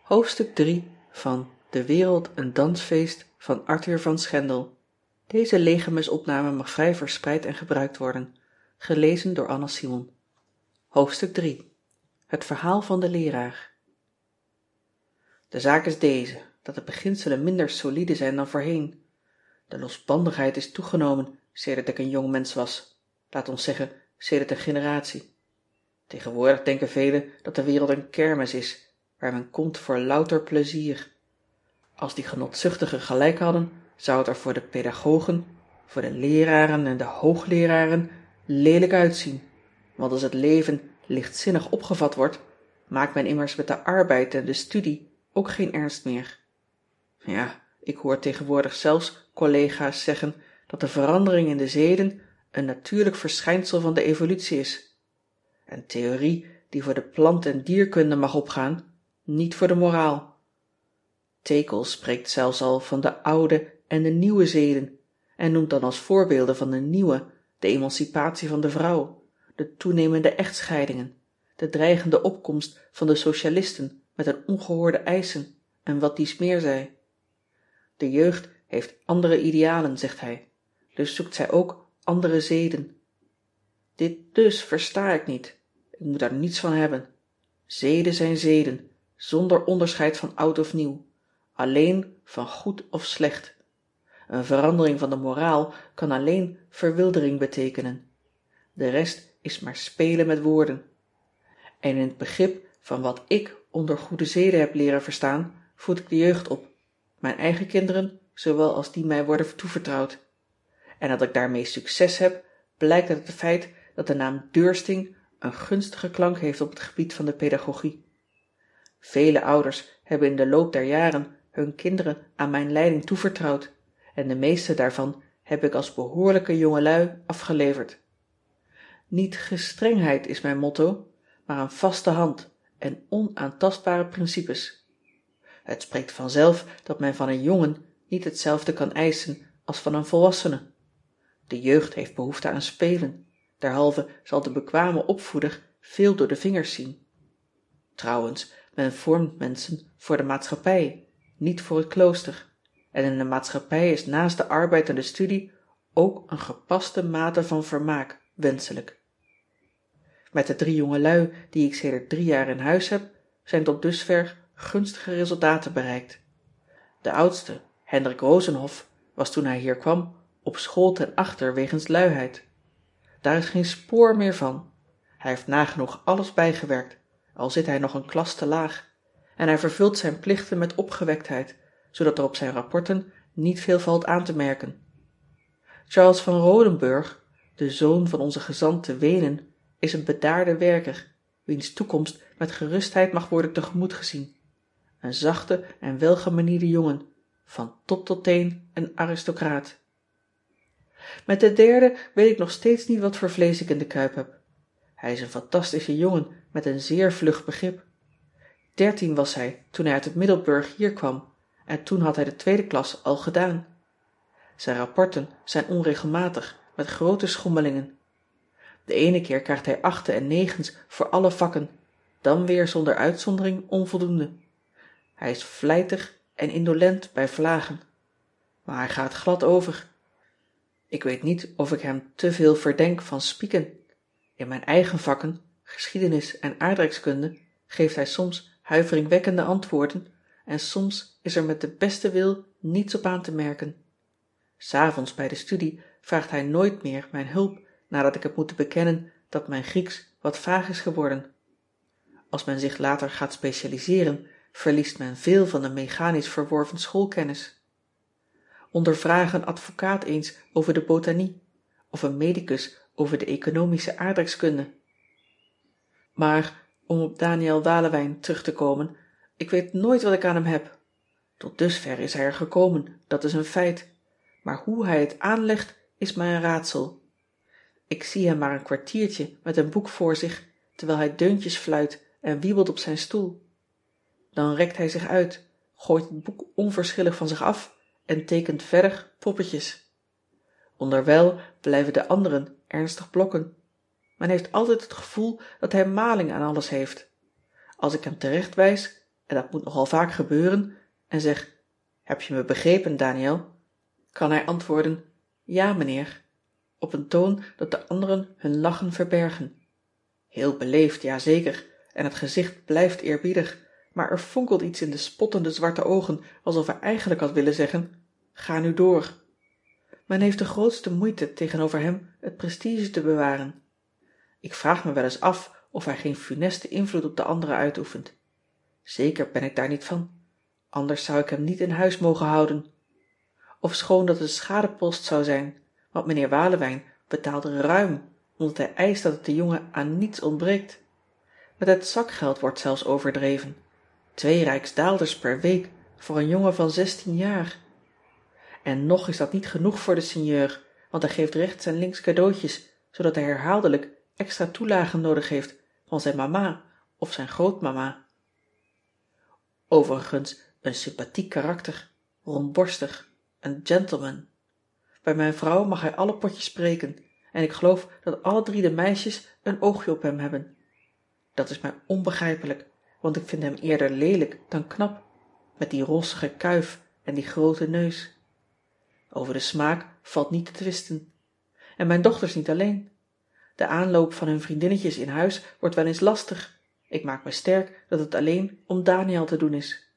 Hoofdstuk 3 van De wereld een dansfeest van Arthur van Schendel. Deze legermesopname mag vrij verspreid en gebruikt worden. Gelezen door Anna Simon. Hoofdstuk 3. Het verhaal van de leraar. De zaak is deze, dat de beginselen minder solide zijn dan voorheen. De losbandigheid is toegenomen sedert ik een jong mens was. Laat ons zeggen, sedert een generatie. Tegenwoordig denken velen dat de wereld een kermis is, waar men komt voor louter plezier. Als die genotzuchtigen gelijk hadden, zou het er voor de pedagogen, voor de leraren en de hoogleraren lelijk uitzien, want als het leven lichtzinnig opgevat wordt, maakt men immers met de arbeid en de studie ook geen ernst meer. Ja, ik hoor tegenwoordig zelfs collega's zeggen dat de verandering in de zeden een natuurlijk verschijnsel van de evolutie is. Een theorie die voor de plant- en dierkunde mag opgaan, niet voor de moraal. Tekel spreekt zelfs al van de oude en de nieuwe zeden en noemt dan als voorbeelden van de nieuwe de emancipatie van de vrouw, de toenemende echtscheidingen, de dreigende opkomst van de socialisten met hun ongehoorde eisen en wat dies meer zij. De jeugd heeft andere idealen, zegt hij, dus zoekt zij ook andere zeden. Dit dus versta ik niet. Ik moet daar niets van hebben. Zeden zijn zeden, zonder onderscheid van oud of nieuw. Alleen van goed of slecht. Een verandering van de moraal kan alleen verwildering betekenen. De rest is maar spelen met woorden. En in het begrip van wat ik onder goede zeden heb leren verstaan, voed ik de jeugd op. Mijn eigen kinderen, zowel als die mij worden toevertrouwd. En dat ik daarmee succes heb, blijkt uit het feit dat de naam Deursting een gunstige klank heeft op het gebied van de pedagogie. Vele ouders hebben in de loop der jaren hun kinderen aan mijn leiding toevertrouwd en de meeste daarvan heb ik als behoorlijke jongelui afgeleverd. Niet gestrengheid is mijn motto, maar een vaste hand en onaantastbare principes. Het spreekt vanzelf dat men van een jongen niet hetzelfde kan eisen als van een volwassene. De jeugd heeft behoefte aan spelen, derhalve zal de bekwame opvoeder veel door de vingers zien. Trouwens, men vormt mensen voor de maatschappij, niet voor het klooster. En in de maatschappij is naast de arbeid en de studie ook een gepaste mate van vermaak wenselijk. Met de 3 jongelui die ik sedert 3 jaar in huis heb, zijn tot dusver gunstige resultaten bereikt. De oudste, Hendrik Rosenhoff, was toen hij hier kwam op school ten achter wegens luiheid. Daar is geen spoor meer van. Hij heeft nagenoeg alles bijgewerkt, al zit hij nog een klas te laag. En hij vervult zijn plichten met opgewektheid, zodat er op zijn rapporten niet veel valt aan te merken. Charles van Rodenburg, de zoon van onze gezant te Wenen, is een bedaarde werker, wiens toekomst met gerustheid mag worden tegemoet gezien. Een zachte en welgemanierde jongen, van top tot teen een aristocraat. Met de derde weet ik nog steeds niet wat voor vlees ik in de kuip heb. Hij is een fantastische jongen met een zeer vlug begrip. 13 was hij toen hij uit het Middelburg hier kwam en toen had hij de 2e klas al gedaan. Zijn rapporten zijn onregelmatig, met grote schommelingen. De ene keer krijgt hij 8's en 9's voor alle vakken, dan weer zonder uitzondering onvoldoende. Hij is vlijtig en indolent bij vlagen. Maar hij gaat glad over. Ik weet niet of ik hem te veel verdenk van spieken. In mijn eigen vakken, geschiedenis en aardrijkskunde, geeft hij soms huiveringwekkende antwoorden en soms is er met de beste wil niets op aan te merken. 's Avonds bij de studie vraagt hij nooit meer mijn hulp nadat ik heb moeten bekennen dat mijn Grieks wat vaag is geworden. Als men zich later gaat specialiseren, verliest men veel van de mechanisch verworven schoolkennis. Ondervraag een advocaat eens over de botanie of een medicus over de economische aardrijkskunde. Maar om op Daniël Walewijn terug te komen, ik weet nooit wat ik aan hem heb. Tot dusver is hij er gekomen, dat is een feit. Maar hoe hij het aanlegt is mij een raadsel. Ik zie hem maar een kwartiertje met een boek voor zich, terwijl hij deuntjes fluit en wiebelt op zijn stoel. Dan rekt hij zich uit, gooit het boek onverschillig van zich af en tekent verder poppetjes. Onderwijl blijven de anderen ernstig blokken. Men heeft altijd het gevoel dat hij maling aan alles heeft. Als ik hem terecht wijs, en dat moet nogal vaak gebeuren, en zeg: heb je me begrepen, Daniël? Kan hij antwoorden: ja, meneer, op een toon dat de anderen hun lachen verbergen. Heel beleefd, ja zeker, en het gezicht blijft eerbiedig, maar er fonkelt iets in de spottende zwarte oogen alsof hij eigenlijk had willen zeggen: ga nu door. Men heeft de grootste moeite tegenover hem het prestige te bewaren. Ik vraag me wel eens af of hij geen funeste invloed op de anderen uitoefent. Zeker ben ik daar niet van, anders zou ik hem niet in huis mogen houden. Ofschoon dat een schadepost zou zijn, want meneer Walewijn betaalt ruim omdat hij eist dat het de jongen aan niets ontbreekt. Met het zakgeld wordt zelfs overdreven. 2 rijksdaalders per week voor een jongen van 16 jaar. En nog is dat niet genoeg voor de sinjeur, want hij geeft rechts en links cadeautjes, zodat hij herhaaldelijk extra toelagen noodig heeft van zijn mama of zijn grootmama. Overigens een sympathiek karakter, rondborstig, een gentleman. Bij mijn vrouw mag hij alle potjes spreken en ik geloof dat alle 3 de meisjes een oogje op hem hebben. Dat is mij onbegrijpelijk, want ik vind hem eerder leelijk dan knap, met die rossige kuif en die grote neus. Over de smaak valt niet te twisten. En mijn dochters niet alleen. De aanloop van hun vriendinnetjes in huis wordt wel eens lastig. Ik maak me sterk dat het alleen om Daniël te doen is.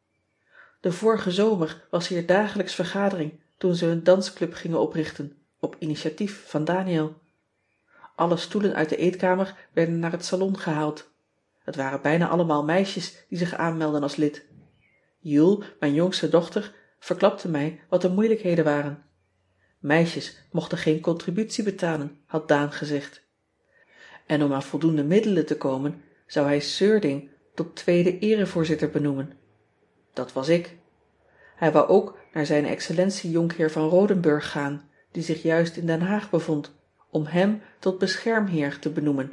De vorige zomer was hier dagelijks vergadering toen ze hun dansclub gingen oprichten, op initiatief van Daniël. Alle stoelen uit de eetkamer werden naar het salon gehaald. Het waren bijna allemaal meisjes die zich aanmeldden als lid. Jul, mijn jongste dochter, verklapte mij wat de moeilijkheden waren. Meisjes mochten geen contributie betalen, had Daan gezegd. En om aan voldoende middelen te komen, zou hij Seurding tot tweede erevoorzitter benoemen. Dat was ik. Hij wou ook naar zijn excellentie Jonkheer van Rodenburg gaan, die zich juist in Den Haag bevond, om hem tot beschermheer te benoemen.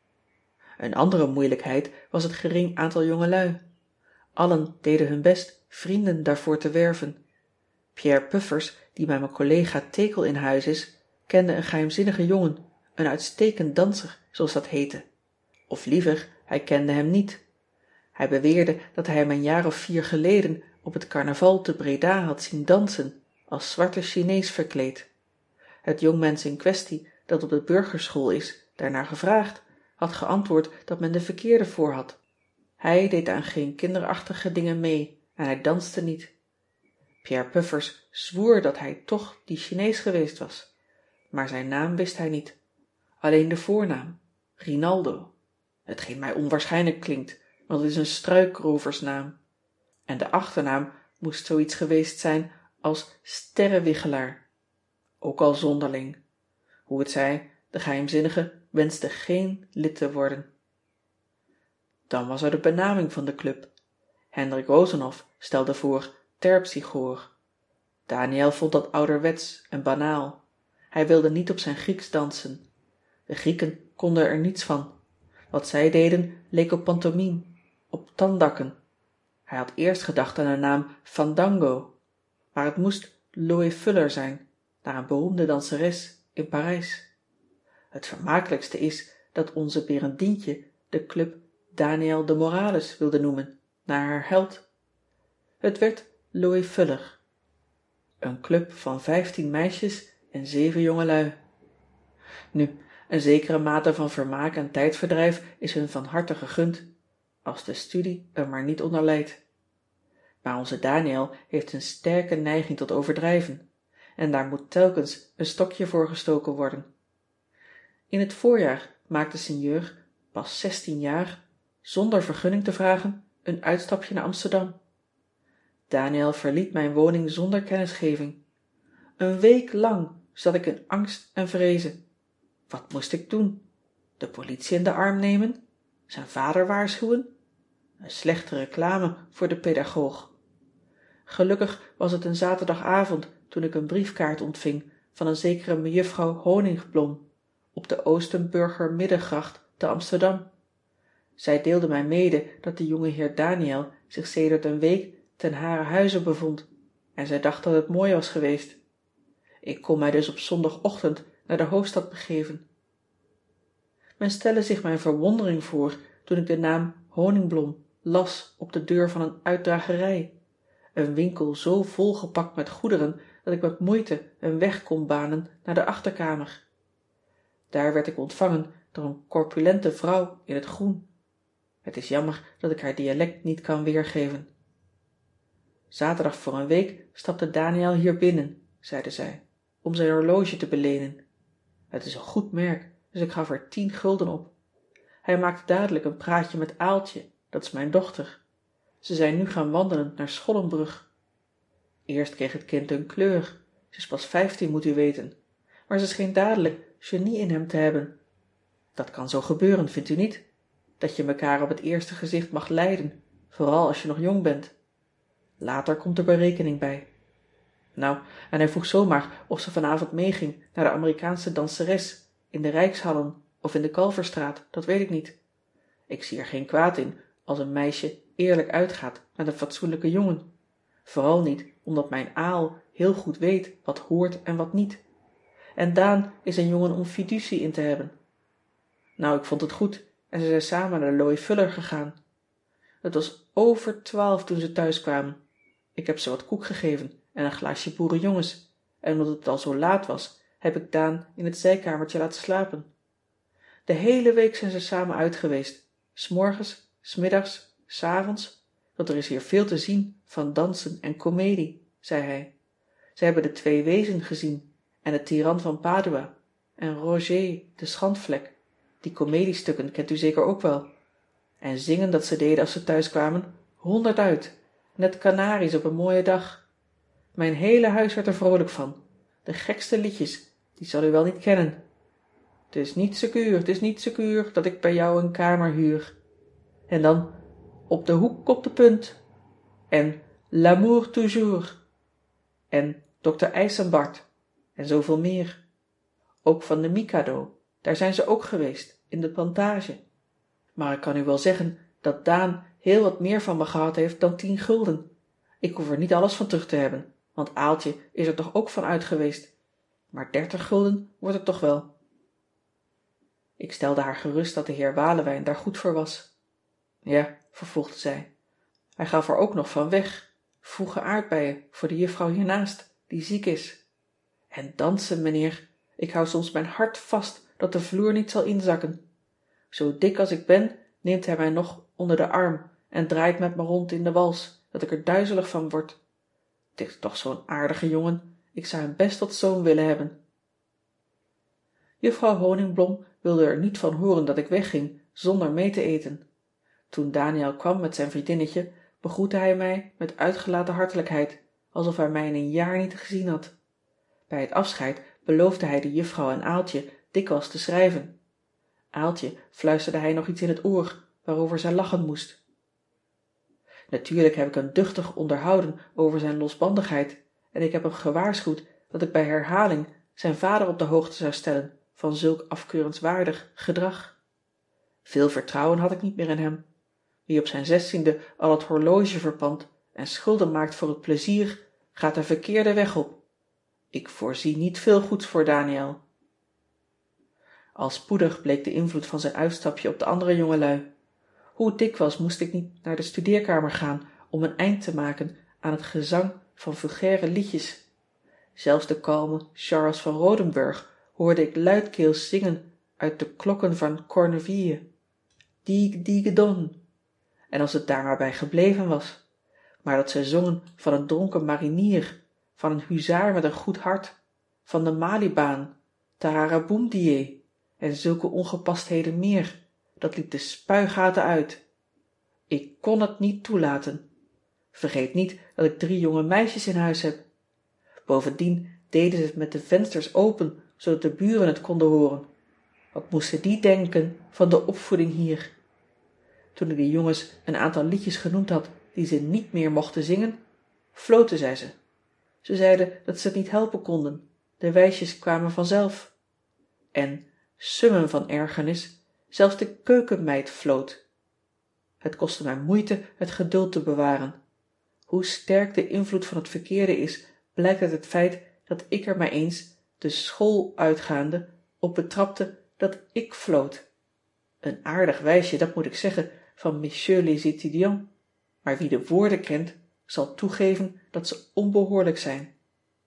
Een andere moeilijkheid was het gering aantal jongelui. Allen deden hun best vrienden daarvoor te werven. Pierre Puffers, die bij mijn collega Tekel in huis is, kende een geheimzinnige jongen, een uitstekend danser, zoals dat heette. Of liever, hij kende hem niet. Hij beweerde dat hij hem een jaar of 4 geleden op het carnaval te Breda had zien dansen, als zwarte Chinees verkleed. Het jongmens in kwestie, dat op de burgerschool is, daarnaar gevraagd, had geantwoord dat men de verkeerde voor had. Hij deed aan geen kinderachtige dingen mee en hij danste niet. Pierre Puffers zwoer dat hij toch die Chinees geweest was, maar zijn naam wist hij niet. Alleen de voornaam, Rinaldo. Hetgeen mij onwaarschijnlijk klinkt, want het is een struikroversnaam. En de achternaam moest zoiets geweest zijn als Sterrewichelaar. Ook al zonderling. Hoe het zij, de geheimzinnige wenste geen lid te worden. Dan was er de benaming van de club. Hendrik Rozenhoff stelde voor Terpsichore. Daniël vond dat ouderwets en banaal. Hij wilde niet op zijn Grieks dansen. De Grieken konden er niets van. Wat zij deden leek op pantomime, op tandakken. Hij had eerst gedacht aan de naam Fandango, maar het moest Loie Fuller zijn, naar een beroemde danseres in Parijs. Het vermakelijkste is dat onze Berendientje de club Daniël de Morales wilde noemen, naar haar held. Het werd Loie Fuller. Een club van 15 meisjes en 7 jongelui. Nu, een zekere mate van vermaak en tijdverdrijf is hun van harte gegund, als de studie er maar niet onder lijdt. Maar onze Daniël heeft een sterke neiging tot overdrijven en daar moet telkens een stokje voor gestoken worden. In het voorjaar maakte sinjeur, pas 16 jaar, zonder vergunning te vragen, een uitstapje naar Amsterdam. Daniël verliet mijn woning zonder kennisgeving. Een week lang zat ik in angst en vreeze. Wat moest ik doen? De politie in de arm nemen? Zijn vader waarschuwen? Een slechte reclame voor de pedagoog. Gelukkig was het een zaterdagavond toen ik een briefkaart ontving van een zekere mejuffrouw Honigblom op de Oostenburger Middengracht te Amsterdam. Zij deelde mij mede dat de jongeheer Daniël zich sedert een week ten haren huize bevond en zij dacht dat het mooi was geweest. Ik kon mij dus op zondagochtend naar de hoofdstad begeven. Men stelle zich mijn verwondering voor toen ik de naam Honigblom las op de deur van een uitdragerij. Een winkel zo volgepakt met goederen dat ik met moeite een weg kon banen naar de achterkamer. Daar werd ik ontvangen door een corpulente vrouw in het groen. Het is jammer dat ik haar dialect niet kan weergeven. Zaterdag voor een week stapte Daniël hier binnen, zeide zij, om zijn horloge te belenen. Het is een goed merk, dus ik gaf er 10 gulden op. Hij maakte dadelijk een praatje met Aaltje, dat is mijn dochter. Ze zijn nu gaan wandelen naar Schollenbrug. Eerst kreeg het kind een kleur. Ze is pas 15, moet u weten. Maar ze scheen dadelijk genie in hem te hebben. Dat kan zo gebeuren, vindt u niet? Dat je mekaar op het eerste gezicht mag lijden, vooral als je nog jong bent. Later komt er berekening bij. Nou, en hij vroeg zomaar of ze vanavond meeging naar de Amerikaanse danseres in de Rijkshallen of in de Kalverstraat, dat weet ik niet. Ik zie er geen kwaad in als een meisje eerlijk uitgaat met een fatsoenlijke jongen. Vooral niet omdat mijn Aal heel goed weet wat hoort en wat niet. En Daan is een jongen om fiducie in te hebben. Nou, ik vond het goed en ze zijn samen naar de Loie Fuller gegaan. Het was over 12 toen ze thuis kwamen. Ik heb ze wat koek gegeven en een glaasje boerenjongens. En omdat het al zo laat was, heb ik Daan in het zijkamertje laten slapen. De hele week zijn ze samen uit geweest. 's Morgens, 's middags, 's avonds. Want er is hier veel te zien van dansen en komedie, zei hij. Ze hebben de 2 Wezen gezien en de Tiran van Padua en Roger de Schandvlek. Die komediestukken kent u zeker ook wel. En zingen dat ze deden als ze thuis kwamen, 100 uit. Net kanaries op een mooie dag. Mijn hele huis werd er vrolijk van. De gekste liedjes, die zal u wel niet kennen. 't is niet secuur dat ik bij jou een kamer huur. En dan op de hoek op de punt. En l'amour toujours. En Dr. IJsenbart. En zoveel meer. Ook van de Mikado, daar zijn ze ook geweest, in de Plantage. Maar ik kan u wel zeggen dat Daan heel wat meer van me gehad heeft dan 10 gulden. Ik hoef er niet alles van terug te hebben, want Aaltje is er toch ook van uit geweest. Maar 30 gulden wordt het toch wel. Ik stelde haar gerust dat de heer Walewijn daar goed voor was. Ja, vervolgde zij. Hij gaf er ook nog van weg. Vroege aardbeien voor de juffrouw hiernaast, die ziek is. En dansen, meneer. Ik hou soms mijn hart vast dat de vloer niet zal inzakken. Zo dik als ik ben, neemt hij mij nog onder de arm en draait met me rond in de wals, dat ik er duizelig van word. Het is toch zo'n aardige jongen. Ik zou hem best tot zoon willen hebben. Juffrouw Honingblom wilde er niet van horen dat ik wegging zonder mee te eten. Toen Daniël kwam met zijn vriendinnetje, begroette hij mij met uitgelaten hartelijkheid, alsof hij mij in een jaar niet gezien had. Bij het afscheid beloofde hij de juffrouw en Aaltje dikwijls te schrijven. Aaltje fluisterde hij nog iets in het oor, waarover zij lachen moest. Natuurlijk heb ik hem duchtig onderhouden over zijn losbandigheid en ik heb hem gewaarschuwd dat ik bij herhaling zijn vader op de hoogte zou stellen van zulk afkeurenswaardig gedrag. Veel vertrouwen had ik niet meer in hem. Wie op zijn 16e al het horloge verpand en schulden maakt voor het plezier, gaat de verkeerde weg op. Ik voorzie niet veel goeds voor Daniël. Al spoedig bleek de invloed van zijn uitstapje op de andere jongelui. Hoe dikwijls moest ik niet naar de studeerkamer gaan om een eind te maken aan het gezang van vulgaire liedjes. Zelfs de kalme Charles van Rodenburg hoorde ik luidkeels zingen uit de klokken van Corneville. Digue digue don. En als het daar maar bij gebleven was. Maar dat zij zongen van een dronken marinier, van een huzaar met een goed hart, van de Malibaan, Tararaboomdier en zulke ongepastheden meer, dat liep de spuigaten uit. Ik kon het niet toelaten. Vergeet niet dat ik 3 jonge meisjes in huis heb. Bovendien deden ze het met de vensters open, zodat de buren het konden horen. Wat moesten die denken van de opvoeding hier? Toen ik de jongens een aantal liedjes genoemd had die ze niet meer mochten zingen, floten zij ze. Ze zeiden dat ze het niet helpen konden, de wijsjes kwamen vanzelf. En, summen van ergernis, zelfs de keukenmeid floot. Het kostte mij moeite het geduld te bewaren. Hoe sterk de invloed van het verkeerde is, blijkt uit het feit dat ik er mij eens, de school uitgaande, op betrapte dat ik floot. Een aardig wijsje, dat moet ik zeggen, van messieurs les étudiants, maar wie de woorden kent zal toegeven dat ze onbehoorlijk zijn.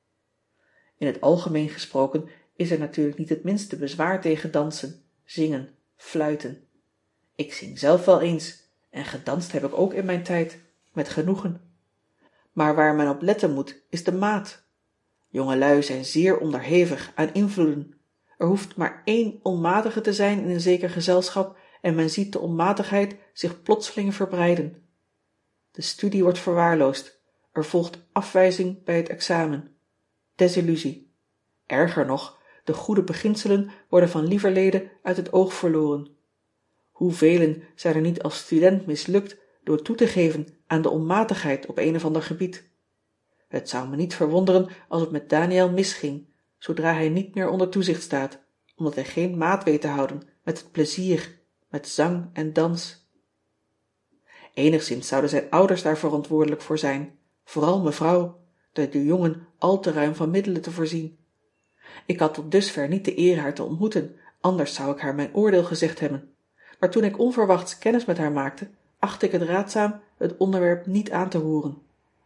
In het algemeen gesproken is er natuurlijk niet het minste bezwaar tegen dansen, zingen, fluiten. Ik zing zelf wel eens en gedanst heb ik ook in mijn tijd, met genoegen. Maar waar men op letten moet is de maat. Jongelui zijn zeer onderhevig aan invloeden. Er hoeft maar één onmatige te zijn in een zeker gezelschap en men ziet de onmatigheid zich plotseling verbreiden. De studie wordt verwaarloosd. Er volgt afwijzing bij het examen. Desillusie. Erger nog, de goede beginselen worden van lieverlede uit het oog verloren. Hoevelen zijn er niet als student mislukt door toe te geven aan de onmatigheid op een of ander gebied. Het zou me niet verwonderen als het met Daniël misging, zodra hij niet meer onder toezicht staat, omdat hij geen maat weet te houden met het plezier, met zang en dans. Enigszins zouden zijn ouders daar verantwoordelijk voor zijn, vooral mevrouw, door de jongen al te ruim van middelen te voorzien. Ik had tot dusver niet de eer haar te ontmoeten, anders zou ik haar mijn oordeel gezegd hebben. Maar toen ik onverwachts kennis met haar maakte, achtte ik het raadzaam het onderwerp niet aan te roeren.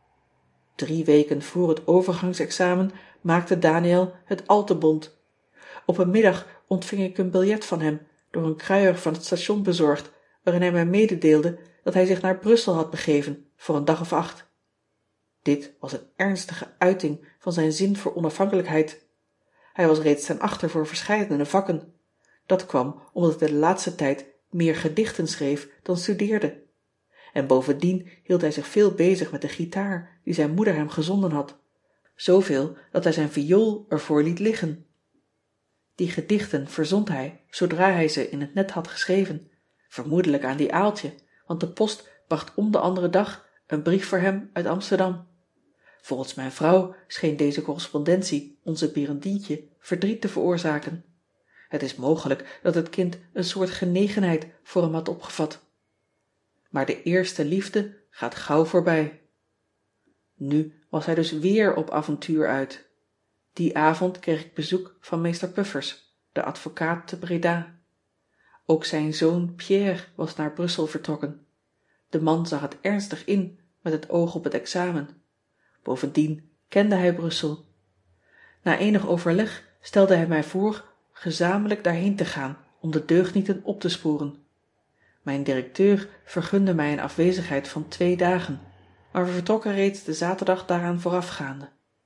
3 weken voor het overgangsexamen maakte Daniël het al te bont. Op een middag ontving ik een biljet van hem, door een kruier van het station bezorgd, waarin hij mij mededeelde dat hij zich naar Brussel had begeven voor een dag of 8. Dit was een ernstige uiting van zijn zin voor onafhankelijkheid. Hij was reeds ten achter voor verscheidene vakken. Dat kwam omdat hij de laatste tijd meer gedichten schreef dan studeerde. En bovendien hield hij zich veel bezig met de gitaar die zijn moeder hem gezonden had. Zoveel dat hij zijn viool ervoor liet liggen. Die gedichten verzond hij zodra hij ze in het net had geschreven, vermoedelijk aan die Aaltje, want de post bracht om de andere dag een brief voor hem uit Amsterdam. Volgens mijn vrouw scheen deze correspondentie onze Berendientje verdriet te veroorzaken. Het is mogelijk dat het kind een soort genegenheid voor hem had opgevat. Maar de eerste liefde gaat gauw voorbij. Nu was hij dus weer op avontuur uit. Die avond kreeg ik bezoek van meester Puffers, de advocaat te Breda. Ook zijn zoon Pierre was naar Brussel vertrokken. De man zag het ernstig in met het oog op het examen. Bovendien kende hij Brussel. Na enig overleg stelde hij mij voor gezamenlijk daarheen te gaan om de deugnieten op te sporen. Mijn directeur vergunde mij een afwezigheid van 2 dagen, maar we vertrokken reeds de zaterdag daaraan voorafgaande.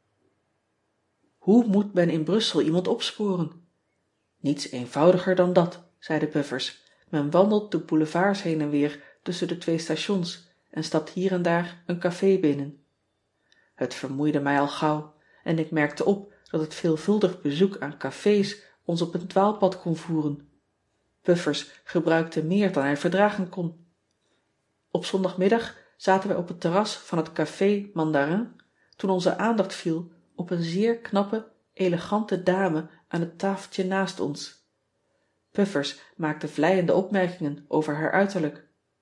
Hoe moet men in Brussel iemand opsporen? Niets eenvoudiger dan dat, zei de Puffers. Men wandelt de boulevards heen en weer tussen de 2 stations en stapt hier en daar een café binnen. Het vermoeide mij al gauw en ik merkte op dat het veelvuldig bezoek aan cafés ons op een dwaalpad kon voeren. Puffers gebruikte meer dan hij verdragen kon. Op zondagmiddag zaten wij op het terras van het café Mandarin toen onze aandacht viel op een zeer knappe, elegante dame aan het tafeltje naast ons. Puffers maakte vleiende opmerkingen over haar uiterlijk.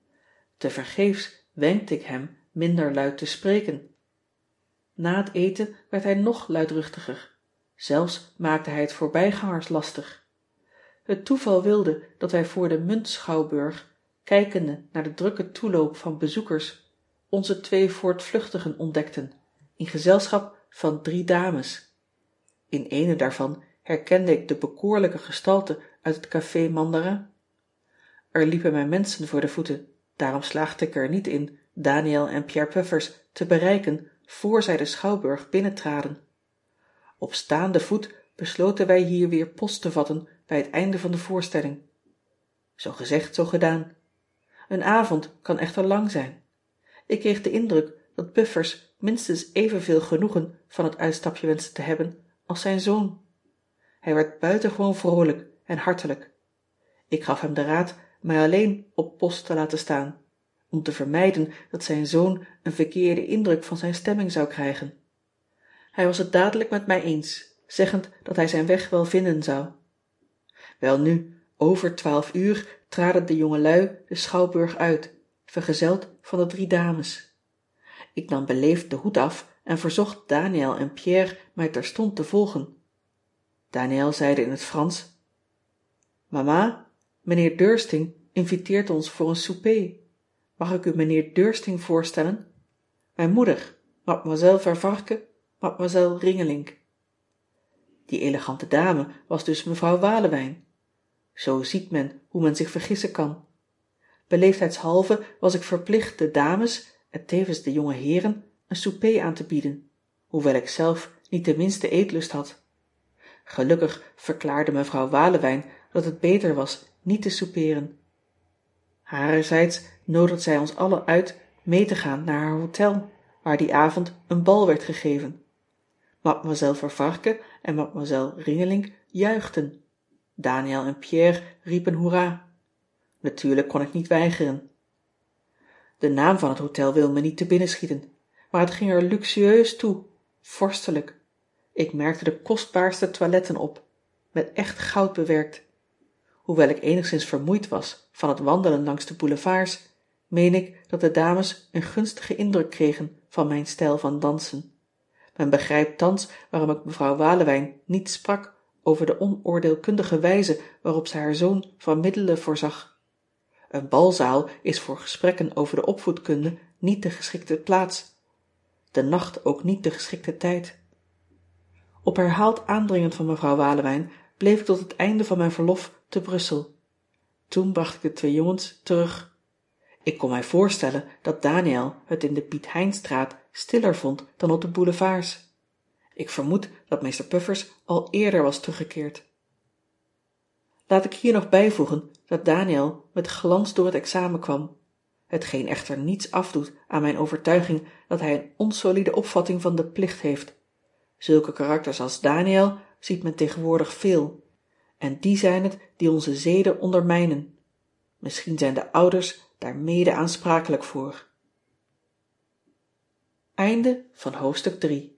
Tevergeefs wenkte ik hem minder luid te spreken. Na het eten werd hij nog luidruchtiger. Zelfs maakte hij het voorbijgangers lastig. Het toeval wilde dat wij voor de Muntschouwburg, kijkende naar de drukke toeloop van bezoekers, onze 2 voortvluchtigen ontdekten, in gezelschap van 3 dames. In eene daarvan herkende ik de bekoorlijke gestalte uit het café Mandarin. Er liepen mij mensen voor de voeten, daarom slaagde ik er niet in Daniël en Pierre Puffers te bereiken voor zij de schouwburg binnentraden. Op staande voet besloten wij hier weer post te vatten bij het einde van de voorstelling. Zo gezegd, zo gedaan. Een avond kan echter lang zijn. Ik kreeg de indruk dat Puffers minstens evenveel genoegen van het uitstapje wenste te hebben als zijn zoon. Hij werd buitengewoon vrolijk en hartelijk. Ik gaf hem de raad mij alleen op post te laten staan, om te vermijden dat zijn zoon een verkeerde indruk van zijn stemming zou krijgen. Hij was het dadelijk met mij eens, zeggend dat hij zijn weg wel vinden zou. Welnu, over 12 uur traden de jongelui de schouwburg uit, vergezeld van de 3 dames. Ik nam beleefd de hoed af en verzocht Daniël en Pierre mij terstond te volgen. Daniël zeide in het Frans: Mama, meneer Dursting inviteert ons voor een souper. Mag ik u meneer Deursting voorstellen? Mijn moeder, mademoiselle Vervarke, mademoiselle Ringelink. Die elegante dame was dus mevrouw Walewijn. Zoo ziet men hoe men zich vergissen kan. Beleefdheidshalve was ik verplicht de dames en tevens de jonge heeren een souper aan te bieden, hoewel ik zelf niet de minste eetlust had. Gelukkig verklaarde mevrouw Walewijn dat het beter was niet te soupeeren. Harerzijds noodigde zij ons allen uit mee te gaan naar haar hotel, waar die avond een bal werd gegeven. Mademoiselle Vervarke en mademoiselle Ringelink juichten. Daniel en Pierre riepen hoera. Natuurlijk kon ik niet weigeren. De naam van het hotel wil me niet te binnen schieten, maar het ging er luxueus toe, vorstelijk. Ik merkte de kostbaarste toiletten op, met echt goud bewerkt. Hoewel ik enigszins vermoeid was van het wandelen langs de boulevards, meen ik dat de dames een gunstige indruk kregen van mijn stijl van dansen. Men begrijpt thans waarom ik mevrouw Walewijn niet sprak over de onoordeelkundige wijze waarop zij haar zoon van middelen voorzag. Een balzaal is voor gesprekken over de opvoedkunde niet de geschikte plaats. De nacht ook niet de geschikte tijd. Op herhaald aandringen van mevrouw Walewijn bleef ik tot het einde van mijn verlof te Brussel. Toen bracht ik de 2 jongens terug. Ik kon mij voorstellen dat Daniël het in de Piet Heinstraat stiller vond dan op de boulevards. Ik vermoed dat meester Puffers al eerder was teruggekeerd. Laat ik hier nog bijvoegen dat Daniël met glans door het examen kwam. Hetgeen echter niets afdoet aan mijn overtuiging dat hij een onsolide opvatting van de plicht heeft. Zulke karakters als Daniël ziet men tegenwoordig veel. En die zijn het die onze zeden ondermijnen. Misschien zijn de ouders daar mede aansprakelijk voor. Einde van hoofdstuk 3.